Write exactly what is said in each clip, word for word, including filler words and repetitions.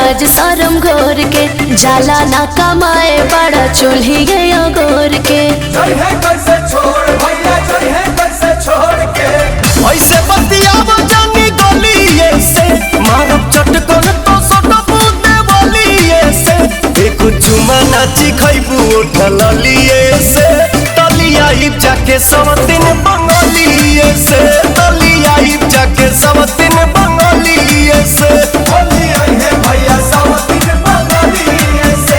लाज शरम घोर के जाला ना कमाए बड़ा चूल्ही गया गोर के कैसे छोड़ भैया कैसे छोड़ के ऐसे बतियाव जानी गलिए से मारब चटकन तो सटबू देवलिए से एक चुमा नाची खैबू उठल लिए से तलिया इब जाके सब दिन बंगलिए से तलिया इब जाके सब दिन बंगलिए से होली आई है भैया सब दिन बंगलिए से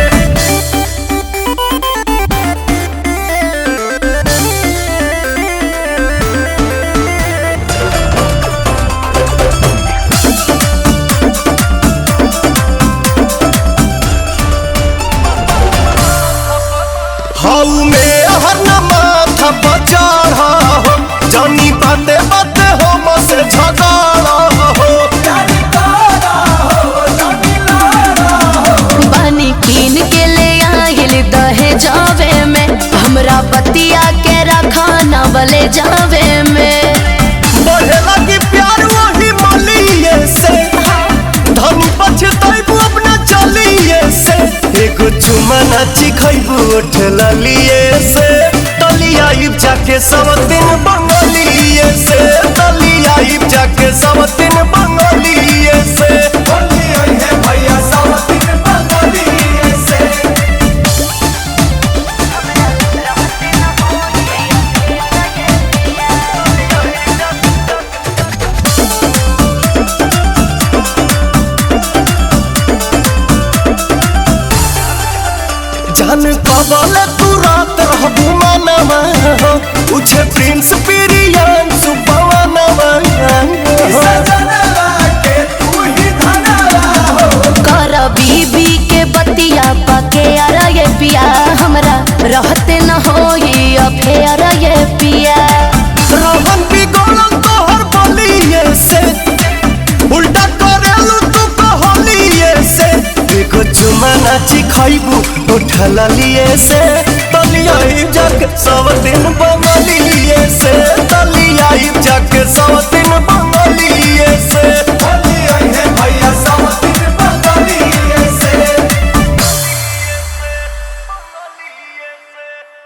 हाउ में हर न माथा बचाड़ा हो जानी बाते बाते हो मसे झगड़ा हो बनी कीन के ले आइल दहे जावे में हमरा बतिया के रखा न बले जावे में बढ़े लगी प्यार वही मलिए से धनी पछतैबू अपना चलिए से एगो चुमा नाची खैबू उठल लिए से तलिया इब जाके सब दिन बंगलिए से तलिया इब जाके सब दिन बंगलिए से होली आई है भैया सब दिन बंगलिए से जान कबल तू रात रहबू मानवा हो उछे प्रिंस पिरियन सुपवनवा सजनवा के तू ही धनवा हो कर बीबी के बतिया पके अरे ये पिया हमरा रहते न होई अफेयर ये पिया रहन बिगड़ल तोहर बलिए से उल्टा करेलू तू कहलिए से एगो चुमा नाची खैबू उठल लिए से तलिया जग सब दिन बंगलिए से